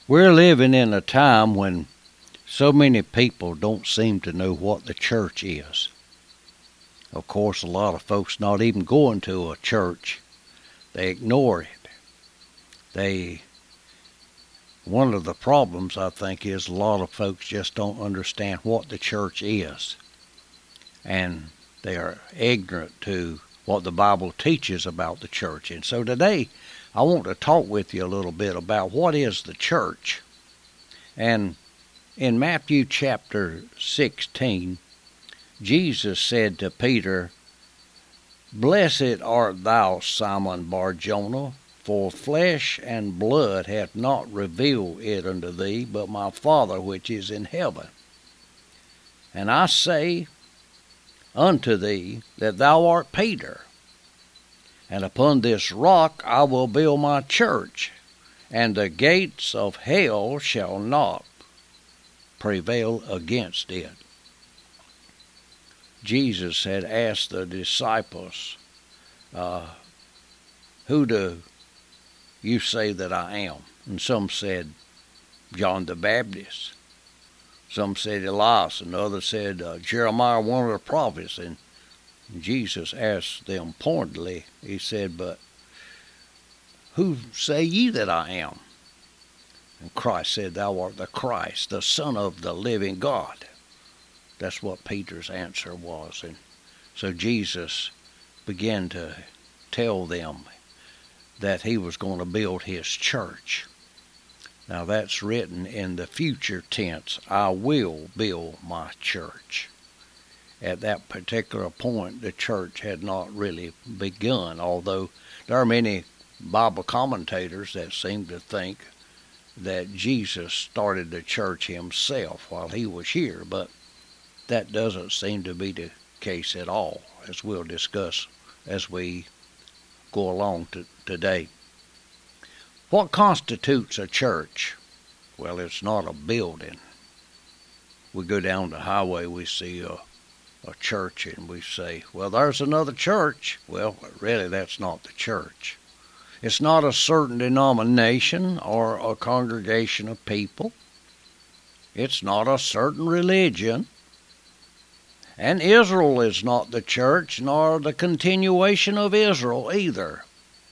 We're living in a time when so many people don't seem to know what the church is. Of course, a lot of folks not even going to a church. They ignore it. One of the problems, I think, is a lot of folks just don't understand what the church is. And they are ignorant to what the Bible teaches about the church. And so today, I want to talk with you a little bit about what is the church. And in Matthew chapter 16, Jesus said to Peter, "Blessed art thou, Simon Bar-Jonah, for flesh and blood hath not revealed it unto thee, but my Father which is in heaven. And I say unto thee that thou art Peter, and upon this rock I will build my church, and the gates of hell shall not prevail against it." Jesus had asked the disciples, "Who do you say that I am?" And some said, "John the Baptist." Some said Elias, and others said Jeremiah, one of the prophets. And Jesus asked them pointedly, he said, "But who say ye that I am?" And Christ said, "Thou art the Christ, the Son of the living God." That's what Peter's answer was. And so Jesus began to tell them that he was going to build his church. Now that's written in the future tense, "I will build my church." At that particular point, the church had not really begun, although there are many Bible commentators that seem to think that Jesus started the church himself while he was here, but that doesn't seem to be the case at all, as we'll discuss as we go along today. What constitutes a church? Well, it's not a building. We go down the highway, we see a church, and we say, "Well, there's another church." Well, really, that's not the church. It's not a certain denomination or a congregation of people. It's not a certain religion. And Israel is not the church, nor the continuation of Israel either.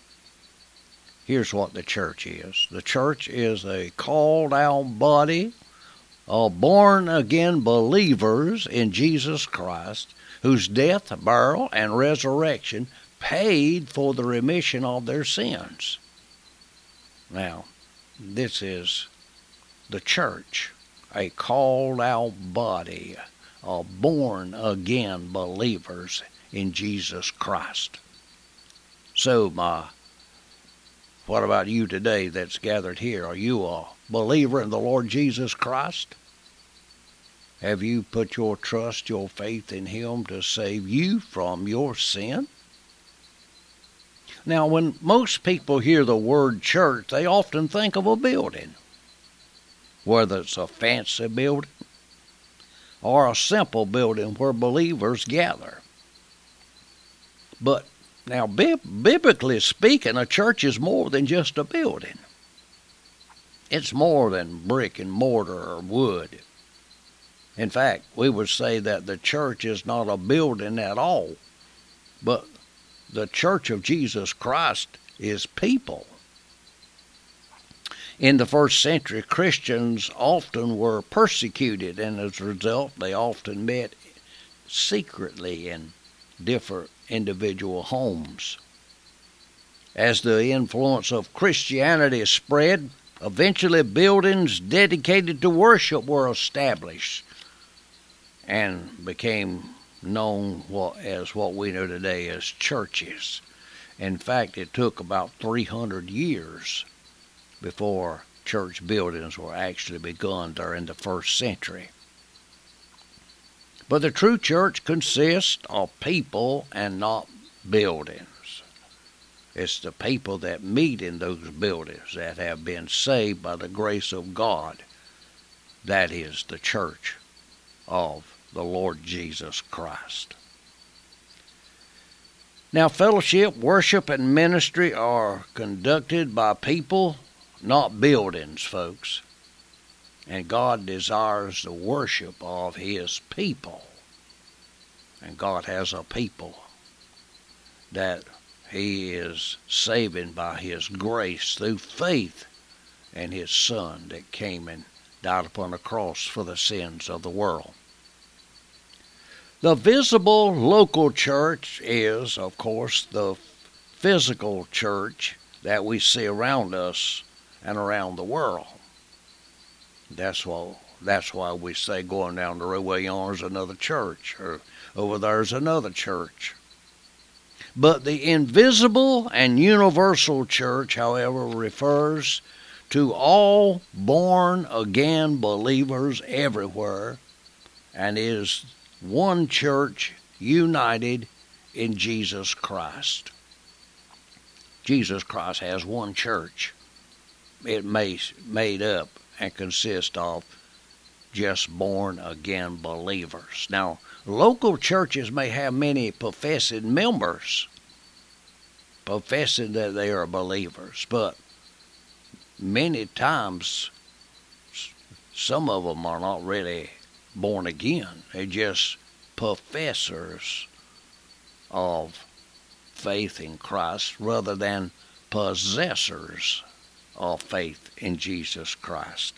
Here's what the church is. The church is a called-out body of born-again believers in Jesus Christ, whose death, burial, and resurrection paid for the remission of their sins. Now, this is the church, a called-out body of born-again believers in Jesus Christ. So, what about you today that's gathered here? Are you a believer in the Lord Jesus Christ? Have you put your trust, your faith in Him to save you from your sin? Now, when most people hear the word church, they often think of a building, whether it's a fancy building or a simple building where believers gather. But now, biblically speaking, a church is more than just a building. It's more than brick and mortar or wood. In fact, we would say that the church is not a building at all, but the church of Jesus Christ is people. In the first century, Christians often were persecuted, and as a result, they often met secretly in different individual homes. As the influence of Christianity spread, eventually buildings dedicated to worship were established and became known as what we know today as churches. In fact, it took about 300 years before church buildings were actually begun during the first century. But the true church consists of people and not buildings. It's the people that meet in those buildings that have been saved by the grace of God. That is the church of the Lord Jesus Christ. Now, fellowship, worship, and ministry are conducted by people not buildings, folks. And God desires the worship of His people. And God has a people that He is saving by His grace through faith in His Son that came and died upon the cross for the sins of the world. The visible local church is, of course, the physical church that we see around us and around the world. That's why we say going down the road, well, yonder's another church, or over there's another church. But the invisible and universal church, however, refers to all born-again believers everywhere, and is one church united in Jesus Christ. Jesus Christ has one church. It made up and consists of just born-again believers. Now, local churches may have many professing members, professing that they are believers, but many times some of them are not really born again. They're just professors of faith in Christ rather than possessors of faith in Jesus Christ.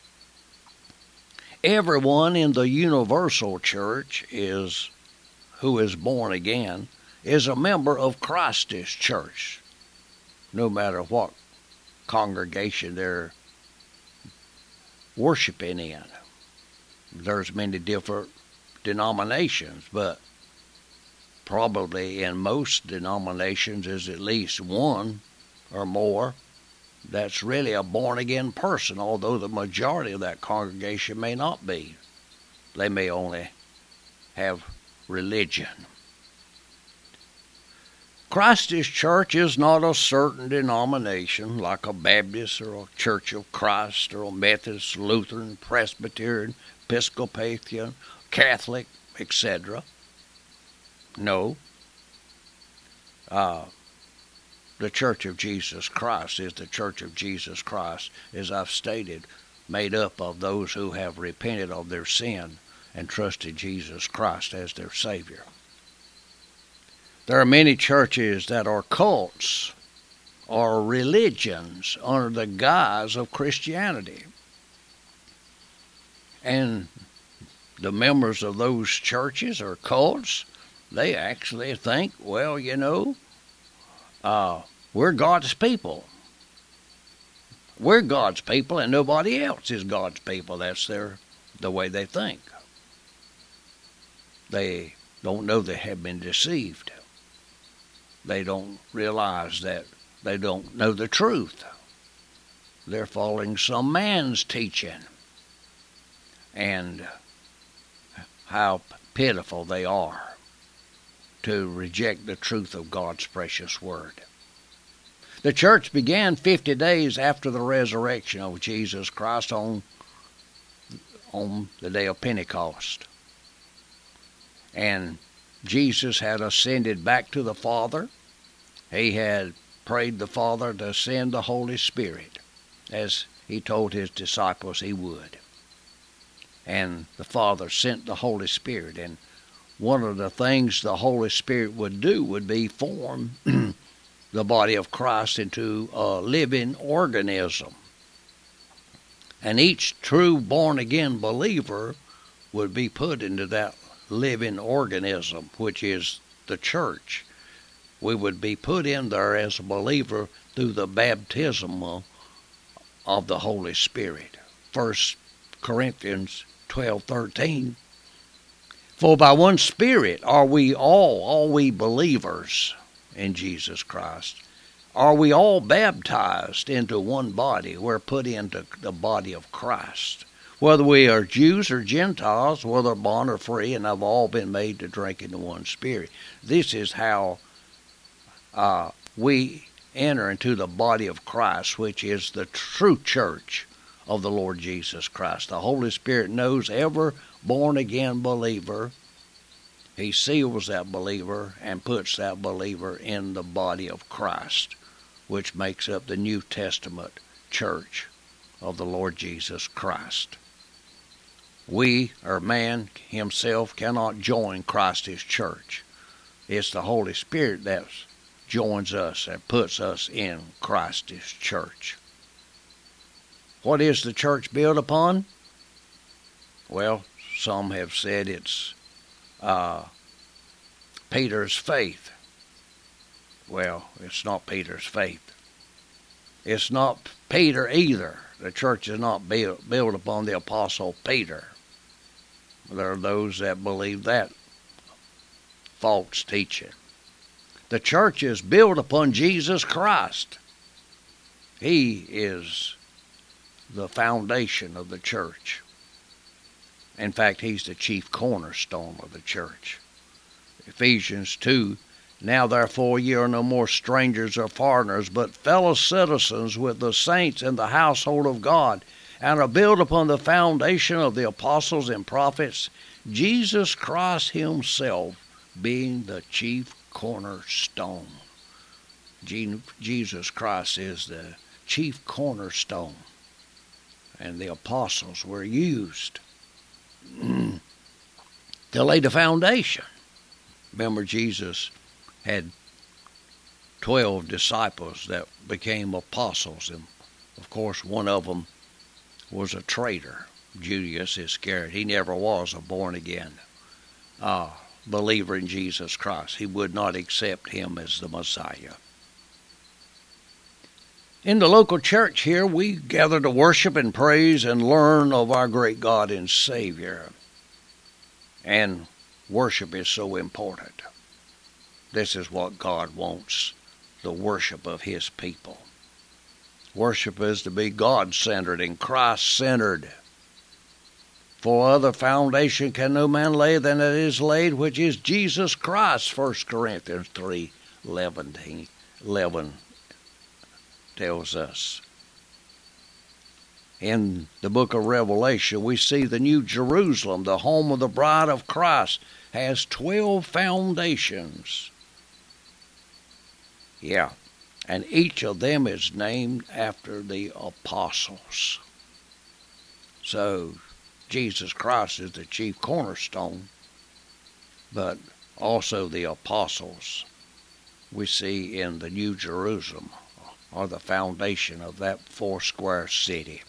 Everyone in the universal church who is born again is a member of Christ's church, no matter what congregation they're worshiping in. There's many different denominations, but probably in most denominations is at least one or more that's really a born-again person, although the majority of that congregation may not be. They may only have religion. Christ's church is not a certain denomination like a Baptist or a Church of Christ or a Methodist, Lutheran, Presbyterian, Episcopalian, Catholic, etc. No. The Church of Jesus Christ is the Church of Jesus Christ, as I've stated, made up of those who have repented of their sin and trusted Jesus Christ as their Savior. There are many churches that are cults or religions under the guise of Christianity. And the members of those churches or cults, they actually think, well, we're God's people. We're God's people and nobody else is God's people. That's the way they think. They don't know they have been deceived. They don't realize that they don't know the truth. They're following some man's teaching. And how pitiful they are to reject the truth of God's precious word. The church began 50 days after the resurrection of Jesus Christ on the day of Pentecost. And Jesus had ascended back to the Father. He had prayed the Father to send the Holy Spirit, as he told his disciples he would. And the Father sent the Holy Spirit. And one of the things the Holy Spirit would do would be form the body of Christ into a living organism. And each true born-again believer would be put into that living organism, which is the church. We would be put in there as a believer through the baptism of the Holy Spirit. 1 Corinthians 12:13. For by one Spirit are we all we believers in Jesus Christ, are we all baptized into one body? We're put into the body of Christ. Whether we are Jews or Gentiles, whether bond or free, and have all been made to drink into one Spirit. This is how we enter into the body of Christ, which is the true church of the Lord Jesus Christ. The Holy Spirit knows every born-again believer. He seals that believer and puts that believer in the body of Christ, which makes up the New Testament church of the Lord Jesus Christ. We, or man himself, cannot join Christ's church. It's the Holy Spirit that joins us and puts us in Christ's church. What is the church built upon? Well, some have said it's Peter's faith. Well, it's not Peter's faith. It's not Peter either. The church is not built upon the Apostle Peter. There are those that believe that false teaching. The church is built upon Jesus Christ. He is the foundation of the church. In fact, he's the chief cornerstone of the church. Ephesians 2, now therefore ye are no more strangers or foreigners, but fellow citizens with the saints in the household of God, and are built upon the foundation of the apostles and prophets, Jesus Christ himself being the chief cornerstone. Jesus Christ is the chief cornerstone, and the apostles were used to lay the foundation. Remember, Jesus had 12 disciples that became apostles, and of course one of them was a traitor, Judas Iscariot. He never was a born-again believer in Jesus Christ. He would not accept him as the Messiah. In the local church here, we gather to worship and praise and learn of our great God and Savior. And worship is so important. This is what God wants, the worship of his people. Worship is to be God-centered and Christ-centered. For other foundation can no man lay than it is laid, which is Jesus Christ, 1 Corinthians 3:11 tells us. In the book of Revelation, we see the New Jerusalem, the home of the bride of Christ, has 12 foundations. Yeah, and each of them is named after the apostles. So, Jesus Christ is the chief cornerstone, but also the apostles we see in the New Jerusalem are the foundation of that foursquare city.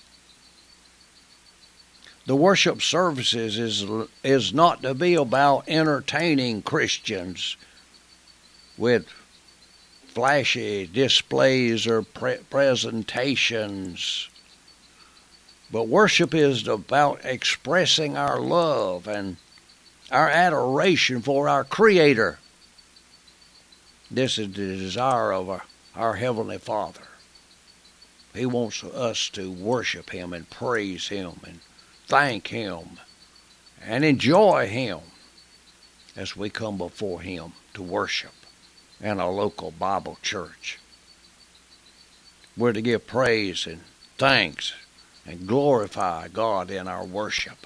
The worship services is not to be about entertaining Christians with flashy displays or presentations. But worship is about expressing our love and our adoration for our Creator. This is the desire of our Heavenly Father. He wants us to worship him and praise him and thank him and enjoy him as we come before him to worship in a local Bible church. We're to give praise and thanks and glorify God in our worship.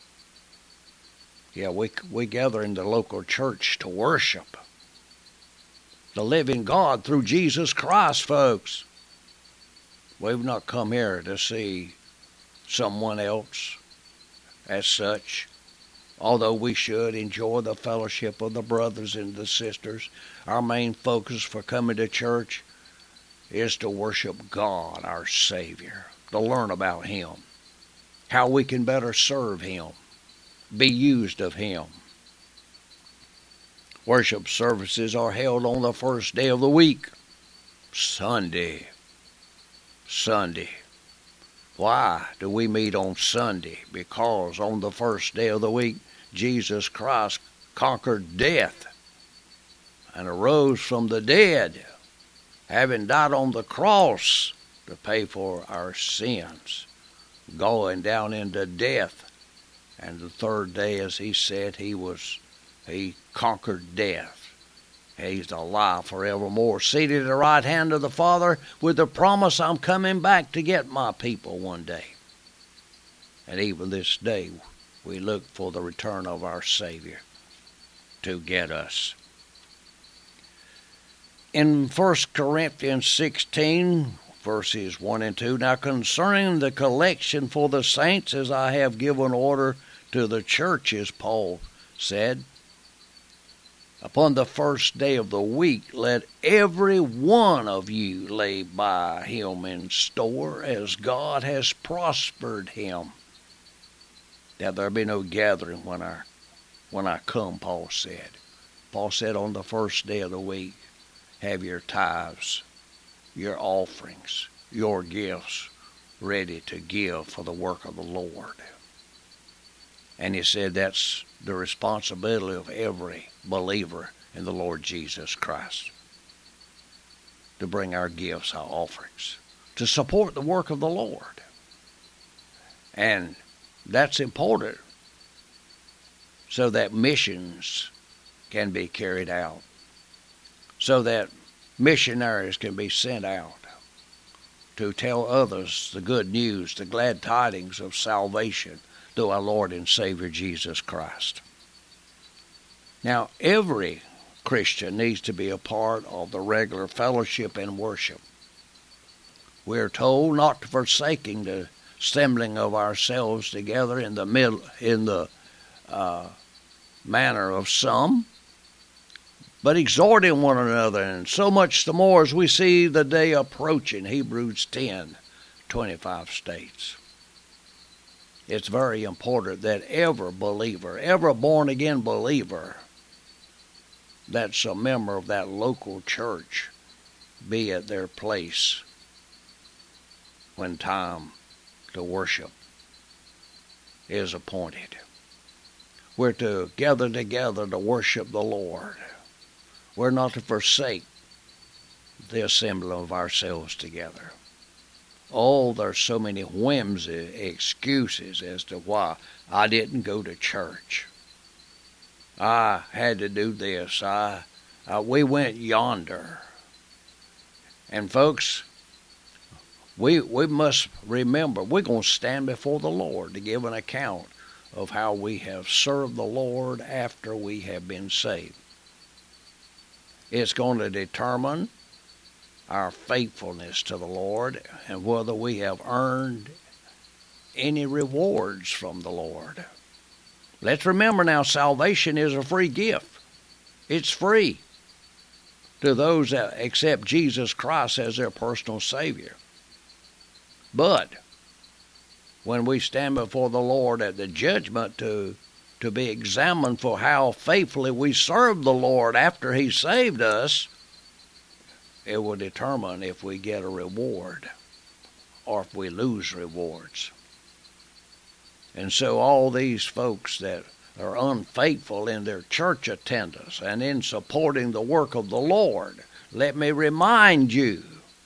Yeah, we gather in the local church to worship the living God through Jesus Christ, folks. We've not come here to see someone else as such, although we should enjoy the fellowship of the brothers and the sisters. Our main focus for coming to church is to worship God, our Savior, to learn about him, how we can better serve him, be used of him. Worship services are held on the first day of the week, Sunday. Why do we meet on Sunday? Because on the first day of the week, Jesus Christ conquered death and arose from the dead, having died on the cross to pay for our sins, going down into death. And the third day, as he said, he conquered death. He's alive forevermore, seated at the right hand of the Father with the promise, I'm coming back to get my people one day. And even this day, we look for the return of our Savior to get us. In 1 Corinthians 16, verses 1 and 2. Now concerning the collection for the saints, as I have given order to the churches, Paul said, upon the first day of the week, let every one of you lay by him in store, as God has prospered him. That there be no gathering when I come, Paul said. Paul said on the first day of the week, have your tithes, your offerings, your gifts ready to give for the work of the Lord. And he said that's the responsibility of every believer in the Lord Jesus Christ, to bring our gifts, our offerings, to support the work of the Lord. And that's important so that missions can be carried out, so that missionaries can be sent out to tell others the good news, the glad tidings of salvation through our Lord and Savior Jesus Christ. Now, every Christian needs to be a part of the regular fellowship and worship. We're told not to forsaking the assembling of ourselves together in the manner of some, but exhorting one another, and so much the more as we see the day approaching. Hebrews 10:25 states. It's very important that every believer, every born-again believer that's a member of that local church, be at their place when time to worship is appointed. We're to gather together to worship the Lord. We're not to forsake the assembling of ourselves together. Oh, there's so many whimsy excuses as to why I didn't go to church. I had to do this. We went yonder. And folks, we must remember we're going to stand before the Lord to give an account of how we have served the Lord after we have been saved. It's going to determine our faithfulness to the Lord and whether we have earned any rewards from the Lord. Let's remember now, salvation is a free gift. It's free to those that accept Jesus Christ as their personal Savior. But when we stand before the Lord at the judgment to be examined for how faithfully we served the Lord after He saved us, it will determine if we get a reward or if we lose rewards. And so all these folks that are unfaithful in their church attendance and in supporting the work of the Lord, let me remind you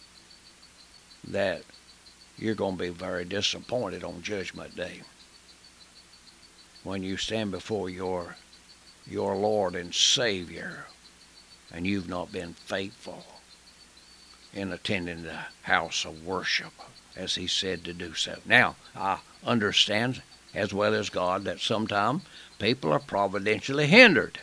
that you're going to be very disappointed on Judgment Day when you stand before your Lord and Savior and you've not been faithful in attending the house of worship as He said to do so. Now, I understand as well as God that sometimes people are providentially hindered.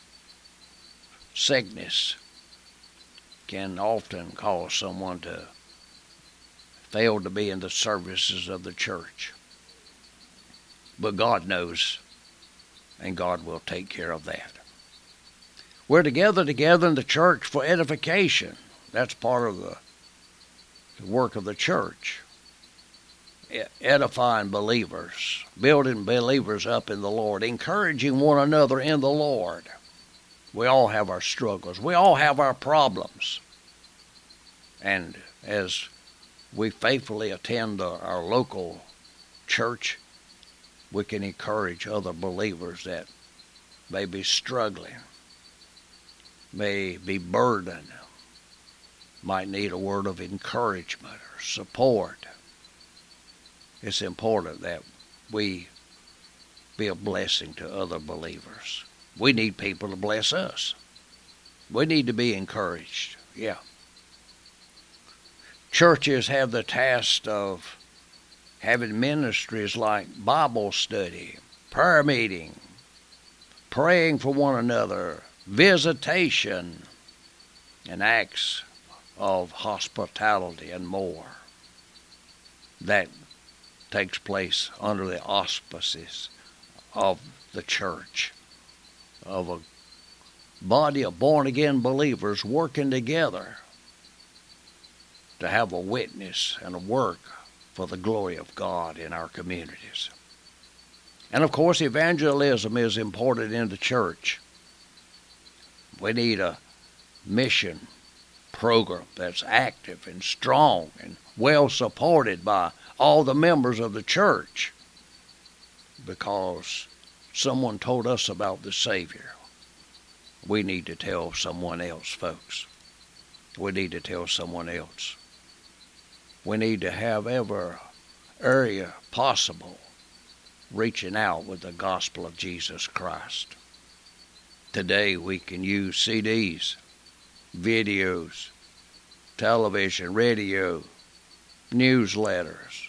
Sickness can often cause someone to fail to be in the services of the church. But God knows, and God will take care of that. We're together in the church for edification. That's part of the work of the church. Edifying believers, building believers up in the Lord, encouraging one another in the Lord. We all have our struggles. We all have our problems. And as we faithfully attend our local church, we can encourage other believers that may be struggling, may be burdened, might need a word of encouragement or support. It's important that we be a blessing to other believers. We need people to bless us. We need to be encouraged. Yeah. Churches have the task of having ministries like Bible study, prayer meeting, praying for one another, visitation. In Acts of hospitality and more. That takes place under the auspices of the church, of a body of born-again believers working together to have a witness and a work for the glory of God in our communities. And of course, evangelism is important in the church. We need a mission program that's active and strong and well supported by all the members of the church, because someone told us about the Savior. We need to tell someone else, folks. We need to tell someone else. We need to have every area possible reaching out with the gospel of Jesus Christ. Today we can use CDs, videos, television, radio, newsletters,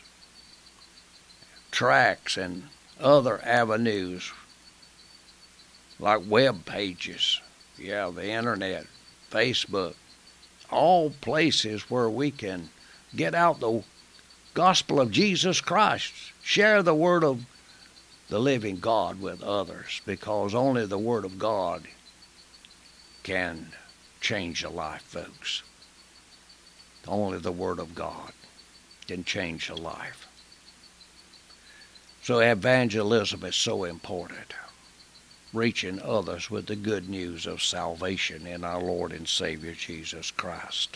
tracts, and other avenues like web pages, the internet, Facebook, all places where we can get out the gospel of Jesus Christ, share the word of the living God with others, because only the word of God can change a life, folks. Only the word of God can change a life. So evangelism is so important, reaching others with the good news of salvation in our Lord and Savior Jesus Christ.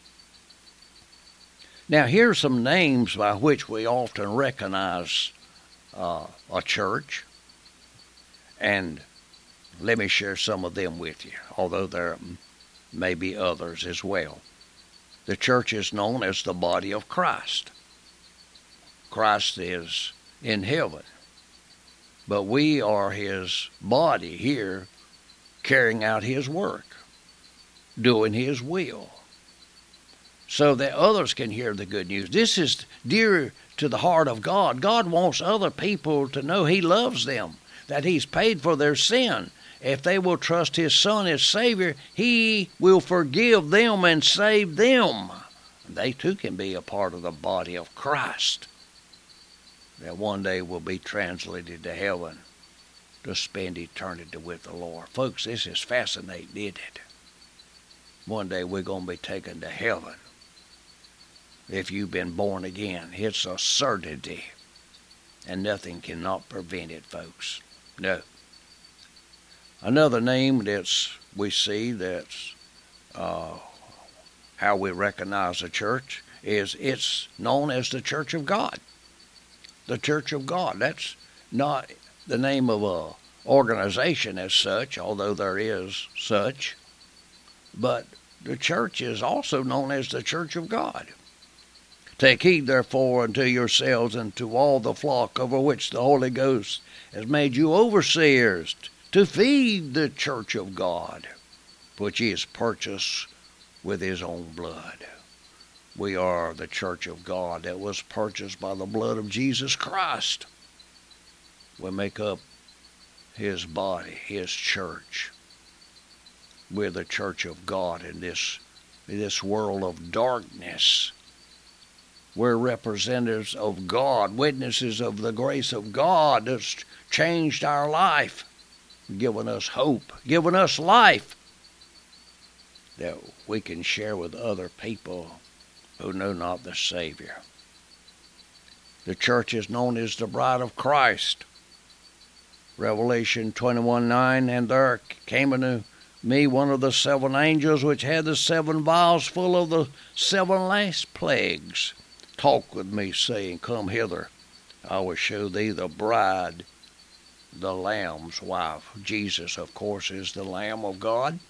Now, here are some names by which we often recognize a church, and let me share some of them with you, although there may be others as well. The church is known as the body of Christ. Christ is in heaven, but we are his body here, carrying out his work, doing his will, so that others can hear the good news. This is dear to the heart of God. God wants other people to know he loves them, that he's paid for their sin. If they will trust his Son as Savior, he will forgive them and save them. They too can be a part of the body of Christ, that one day will be translated to heaven to spend eternity with the Lord. Folks, this is fascinating, isn't it? One day we're going to be taken to heaven. If you've been born again, it's a certainty, and nothing cannot prevent it, folks. No. Another name we see that's how we recognize the church is it's known as the Church of God. The Church of God. That's not the name of a organization as such, although there is such, but the church is also known as the Church of God. Take heed, therefore, unto yourselves and to all the flock over which the Holy Ghost has made you overseers, to feed the church of God, which he has purchased with his own blood. We are the church of God that was purchased by the blood of Jesus Christ. We make up his body, his church. We're the church of God in this world of darkness. We're representatives of God, witnesses of the grace of God that's changed our life, given us hope, given us life that we can share with other people who know not the Savior. The church is known as the bride of Christ. Revelation 21:9, and there came unto me one of the seven angels which had the seven vials full of the seven last plagues. Talk with me, saying, Come hither, I will show thee the bride, the Lamb's wife. Jesus, of course, is the Lamb of God,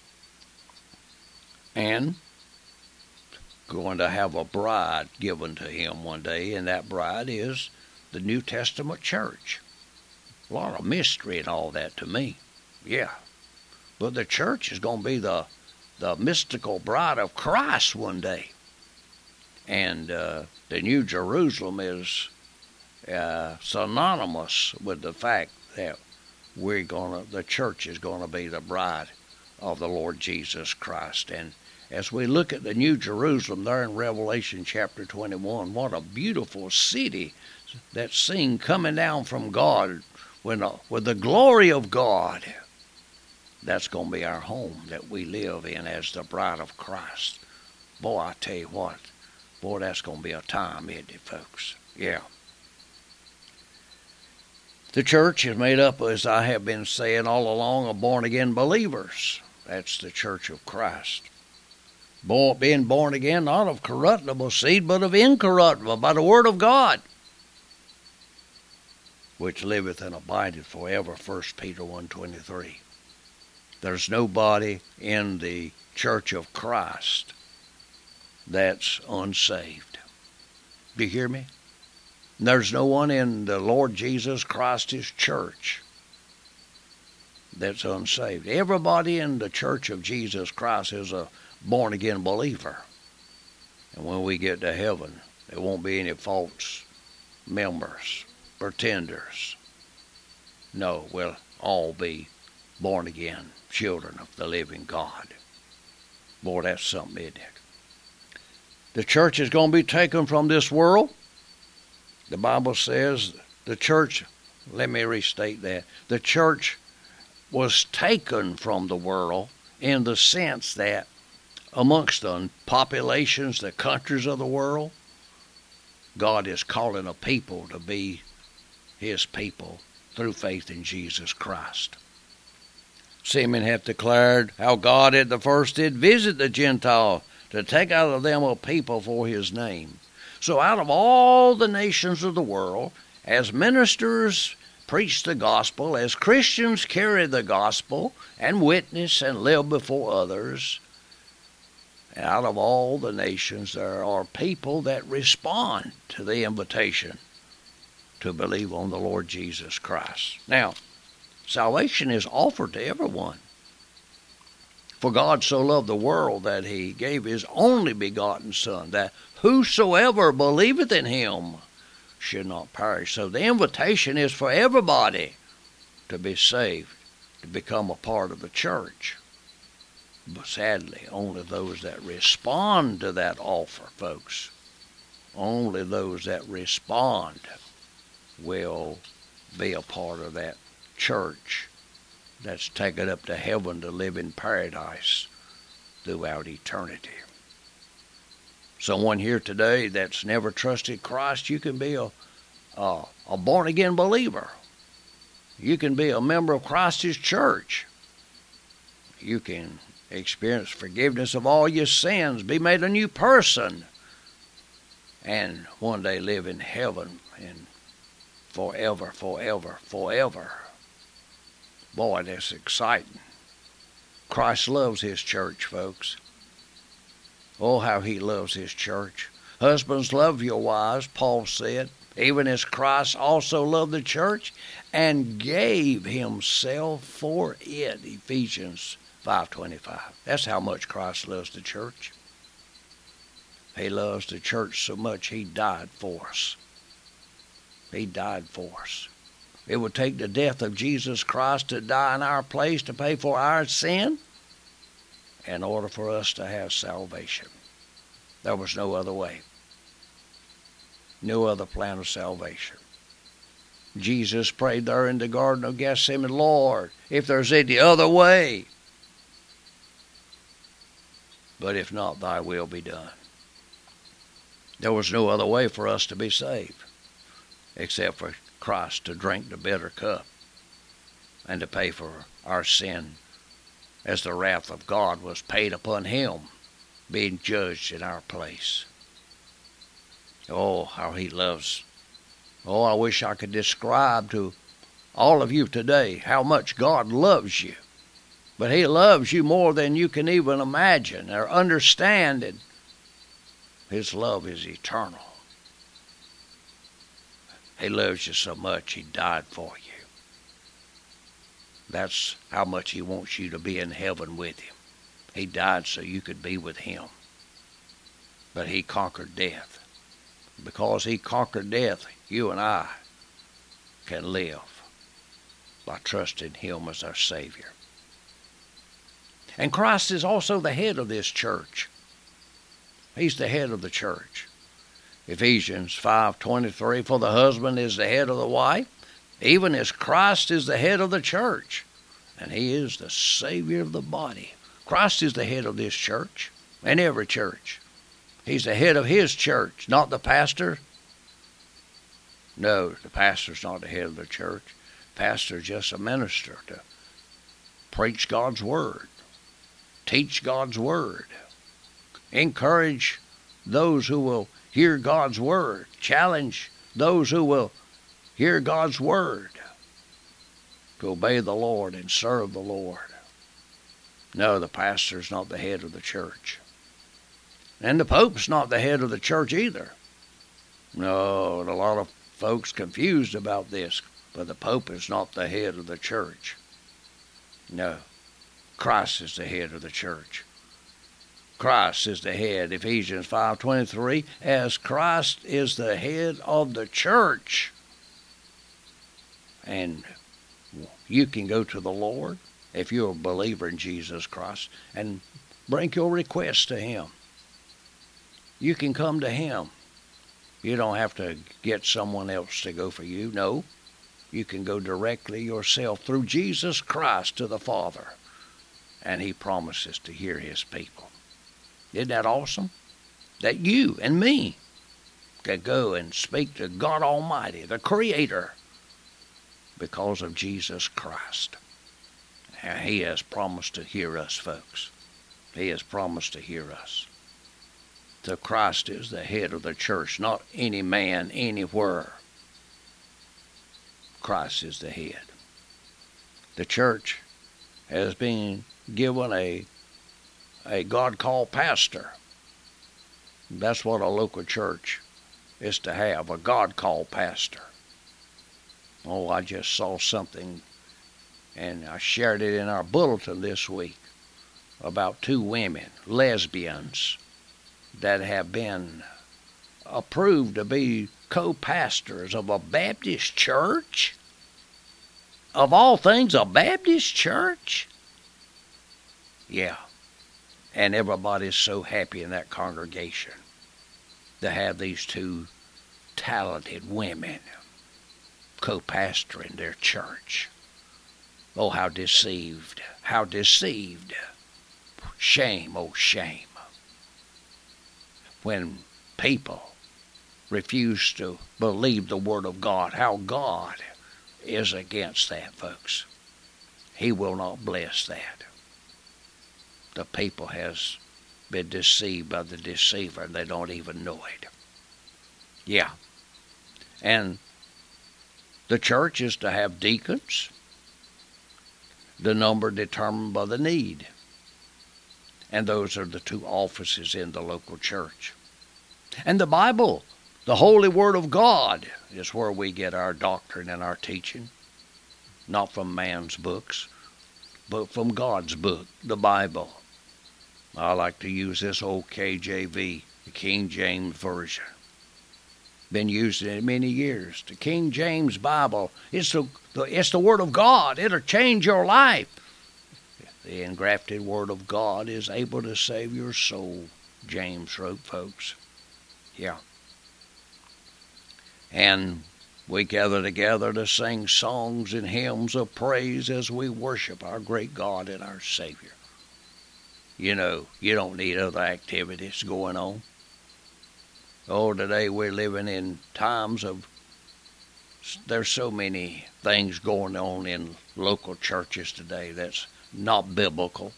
and going to have a bride given to him one day, and that bride is the New Testament church. A lot of mystery and all that to me. Yeah. But the church is going to be the mystical bride of Christ one day. And the New Jerusalem is synonymous with the fact that the church is going to be the bride of the Lord Jesus Christ. And as we look at the New Jerusalem there in Revelation chapter 21, what a beautiful city that's seen coming down from God with the glory of God. That's going to be our home that we live in as the bride of Christ. Boy, I tell you what, boy, that's going to be a time, isn't it, folks? Yeah. The church is made up, as I have been saying all along, of born-again believers. That's the church of Christ. Being born again, not of corruptible seed, but of incorruptible, by the word of God, which liveth and abideth forever, 1 Peter 1:23. There's nobody in the church of Christ that's unsaved. Do you hear me? There's no one in the Lord Jesus Christ's church that's unsaved. Everybody in the church of Jesus Christ is a born-again believer. And when we get to heaven, there won't be any false members, pretenders. No, we'll all be born-again children of the living God. Boy, that's something, isn't it? The church is going to be taken from this world. The Bible says the church, let me restate that, the church was taken from the world in the sense that amongst the populations, the countries of the world, God is calling a people to be his people through faith in Jesus Christ. Seamen hath declared how God at the first did visit the Gentiles to take out of them a people for his name. So out of all the nations of the world, as ministers preach the gospel, as Christians carry the gospel and witness and live before others, out of all the nations there are people that respond to the invitation to believe on the Lord Jesus Christ. Now, salvation is offered to everyone. For God so loved the world that he gave his only begotten Son, that whosoever believeth in him should not perish. So the invitation is for everybody to be saved, to become a part of the church. But sadly, only those that respond to that offer, folks, only those that respond will be a part of that church that's taken up to heaven to live in paradise throughout eternity. Someone here today that's never trusted Christ, you can be a born-again believer. You can be a member of Christ's church. You can experience forgiveness of all your sins, be made a new person, and one day live in heaven and forever, forever, forever. Boy, that's exciting. Christ loves his church, folks. Oh, how he loves his church. Husbands, love your wives, Paul said, even as Christ also loved the church and gave himself for it, Ephesians 5:25. That's how much Christ loves the church. He loves the church so much he died for us. He died for us. It would take the death of Jesus Christ to die in our place to pay for our sin in order for us to have salvation. There was no other way. No other plan of salvation. Jesus prayed there in the Garden of Gethsemane, Lord, if there's any other way. But if not, thy will be done. There was no other way for us to be saved except for Christ to drink the bitter cup and to pay for our sin as the wrath of God was paid upon him, being judged in our place. Oh, how he loves. Oh, I wish I could describe to all of you today how much God loves you. But he loves you more than you can even imagine or understand. And his love is eternal. He loves you so much, he died for you. That's how much he wants you to be in heaven with him. He died so you could be with him. But he conquered death. Because he conquered death, you and I can live by trusting him as our Savior. And Christ is also the head of this church. He's the head of the church. Ephesians 5:23, for the husband is the head of the wife, even as Christ is the head of the church, and he is the Savior of the body. Christ is the head of this church and every church. He's the head of his church, not the pastor. No, the pastor's not the head of the church. The pastor's just a minister to preach God's word, teach God's word, encourage those who will hear God's word, challenge those who will hear God's word to obey the Lord and serve the Lord. No, the pastor's not the head of the church. And the Pope's not the head of the church either. No, a lot of folks confused about this, but the Pope is not the head of the church. No, Christ is the head of the church. Christ is the head, Ephesians 5:23, as Christ is the head of the church. And you can go to the Lord, if you're a believer in Jesus Christ, and bring your request to him. You can come to him. You don't have to get someone else to go for you. No, you can go directly yourself through Jesus Christ to the Father, and he promises to hear his people. Isn't that awesome? That you and me can go and speak to God Almighty, the Creator, because of Jesus Christ. And he has promised to hear us, folks. He has promised to hear us. So Christ is the head of the church, not any man anywhere. Christ is the head. The church has been given a God-called pastor. That's what a local church is to have, a God-called pastor. Oh, I just saw something, and I shared it in our bulletin this week, about two women, lesbians, that have been approved to be co-pastors of a Baptist church. Of all things, a Baptist church? Yeah. And everybody's so happy in that congregation to have these two talented women co-pastoring their church. Oh, how deceived, how deceived. Shame, oh shame. When people refuse to believe the Word of God, how God is against that, folks. He will not bless that. The people has been deceived by the deceiver, and they don't even know it. Yeah. And the church is to have deacons, the number determined by the need. And those are the two offices in the local church. And the Bible, the Holy Word of God, is where we get our doctrine and our teaching. Not from man's books, but from God's book, the Bible. I like to use this old KJV, the King James Version. Been using it many years. The King James Bible, it's the Word of God. It'll change your life. The engrafted Word of God is able to save your soul, James wrote, folks. Yeah. And we gather together to sing songs and hymns of praise as we worship our great God and our Savior. You know, you don't need other activities going on. Oh, today we're living in times of, there's so many things going on in local churches today that's not biblical.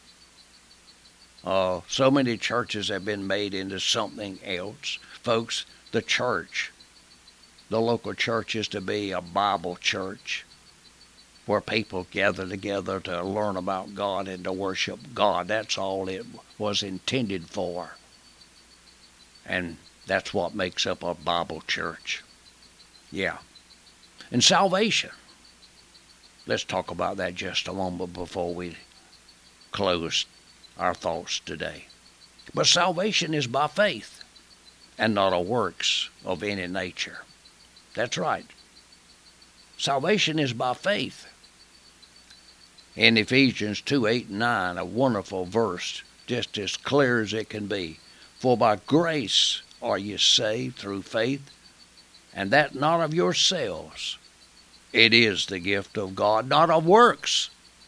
So many churches have been made into something else. Folks, the church, the local church is to be a Bible church where people gather together to learn about God and to worship God. That's all it was intended for. And that's what makes up a Bible church. Yeah. And salvation. Let's talk about that just a moment before we close our thoughts today. But salvation is by faith and not of works of any nature. That's right. Salvation is by faith. In Ephesians 2:8 and 9, a wonderful verse, just as clear as it can be. For by grace are ye saved through faith, and that not of yourselves. It is the gift of God, not of works,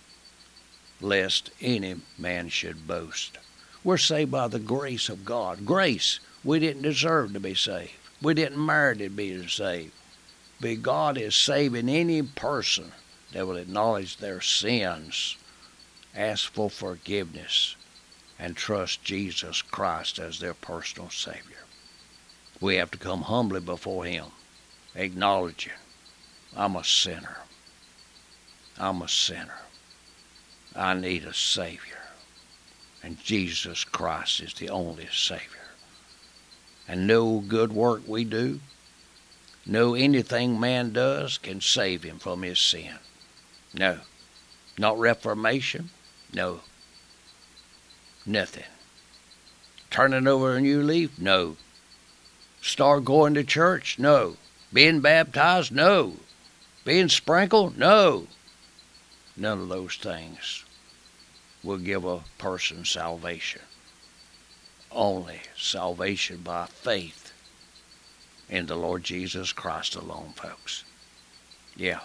lest any man should boast. We're saved by the grace of God. Grace. We didn't deserve to be saved. We didn't merit to be saved. But God is saving any person that will acknowledge their sins, ask for forgiveness, and trust Jesus Christ as their personal Savior. We have to come humbly before Him, acknowledging, I'm a sinner. I'm a sinner. I need a Savior. And Jesus Christ is the only Savior. And no good work we do, no anything man does can save him from his sin. No. Not reformation? No. Nothing. Turning over a new leaf? No. Start going to church? No. Being baptized? No. Being sprinkled? No. None of those things will give a person salvation. Only salvation by faith in the Lord Jesus Christ alone, folks. Yeah.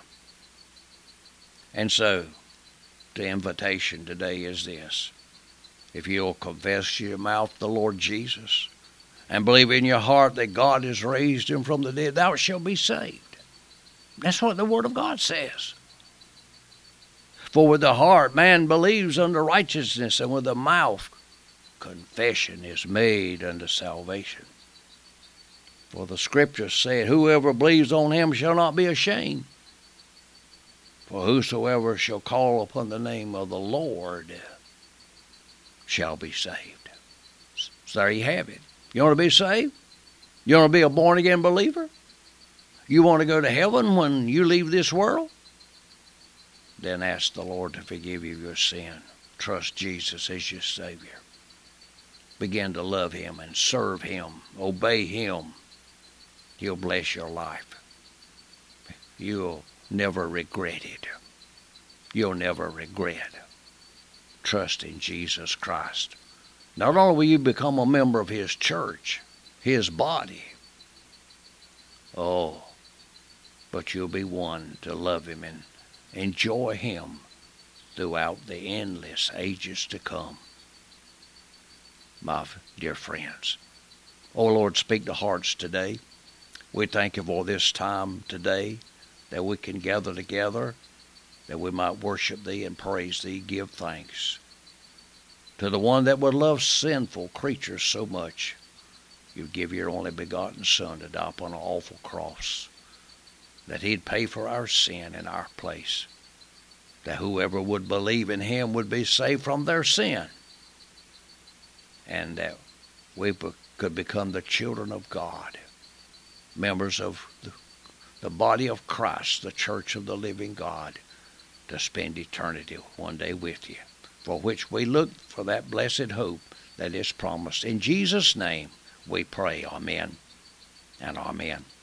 And so, the invitation today is this. If you'll confess your mouth the Lord Jesus and believe in your heart that God has raised him from the dead, thou shalt be saved. That's what the Word of God says. For with the heart man believes unto righteousness, and with the mouth confession is made unto salvation. For the Scripture said, whoever believes on him shall not be ashamed. For whosoever shall call upon the name of the Lord shall be saved. So there you have it. You want to be saved? You want to be a born-again believer? You want to go to heaven when you leave this world? Then ask the Lord to forgive you your sin. Trust Jesus as your Savior. Begin to love him and serve him. Obey him. He'll bless your life. You'll never regret it. You'll never regret trusting Jesus Christ. Not only will you become a member of his church, his body, but you'll be one to love him and enjoy him throughout the endless ages to come. My dear friends, oh Lord, speak to hearts today. We thank you for this time today that we can gather together, that we might worship thee and praise thee, give thanks. To the one that would love sinful creatures so much, you give your only begotten Son to die upon an awful cross, that he'd pay for our sin in our place, that whoever would believe in him would be saved from their sin, and that we could become the children of God, members of the body of Christ, the church of the living God, to spend eternity one day with you, for which we look for that blessed hope that is promised. In Jesus' name we pray, amen and amen.